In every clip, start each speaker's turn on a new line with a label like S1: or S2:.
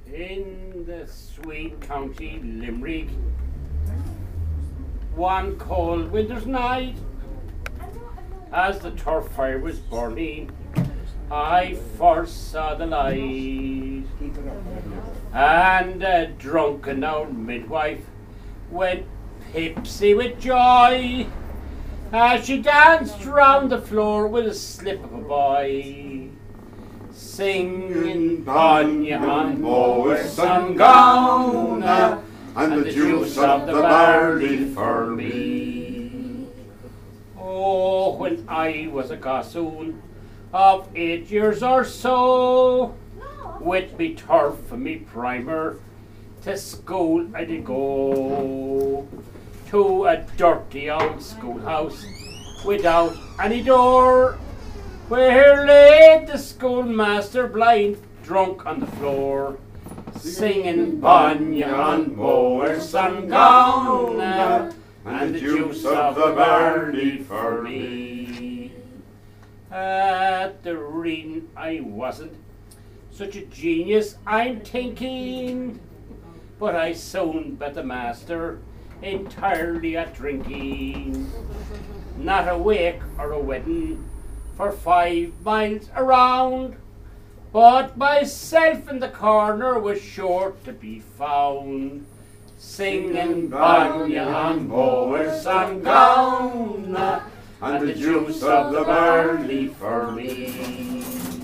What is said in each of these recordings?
S1: In the sweet county Limerick, one cold winter's night, as the turf fire was burning, I first saw the light, and a drunken old midwife went pipsy with joy, as she danced round the floor with a slip of a boy, singing Banya on Bower Sungowna, and the juice of the barley for me. Oh, when I was a gossoon of 8 years or so, with me turf and me primer, to school I did go, to a dirty old schoolhouse without any door, where lay the schoolmaster blind drunk on the floor, singing Banya on Bower Sungowna, and the juice of the barley for me. At the reading I wasn't such a genius, I'm thinking, but I soon bet the master entirely at drinking. Not a wake or a wedding for 5 miles around, but myself in the corner was sure to be found, singing Banya on Bower Sungowna, and the juice of the barley for me.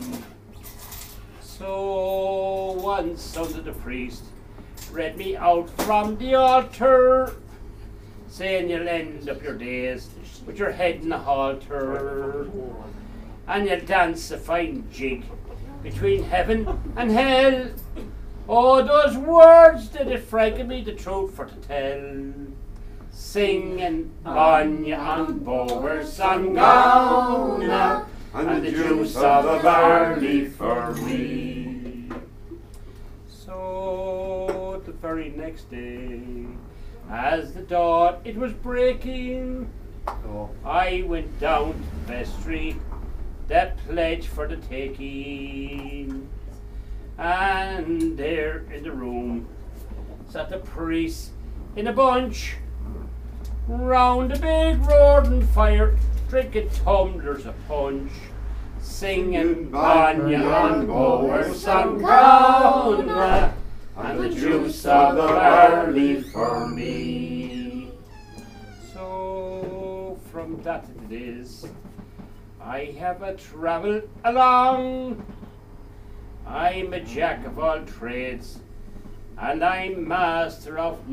S1: So one Sunday the priest read me out from the altar, saying you'll end up your days with your head in a halter, and you'll dance a fine jig between heaven and hell. Oh, those words did it frighten me, the truth for to tell, singing Banya on Bower Sungowna, and the juice of the barley for me. So the very next day, as the dawn it was breaking, I went down to the vestry, the pledge for the taking, and there in the room sat the priests in a bunch, round a big roaring fire, drinking tumblers of punch, singing Banya on Bower Sungowna, and the juice of the barley for me. So from that it is I have a travel along. I'm a jack of all trades, and I'm master of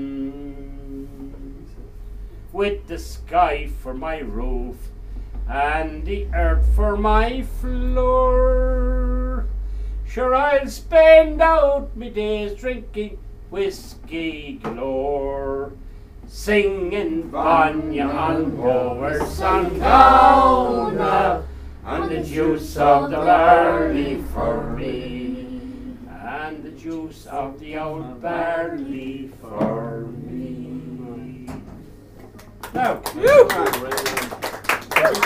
S1: none, with the sky for my roof and the earth for my floor. Sure, I'll spend out me days drinking whiskey galore, singing Banya on Bower Sungowna, and the juice of the barley for me, and the juice of the old barley for me. Now,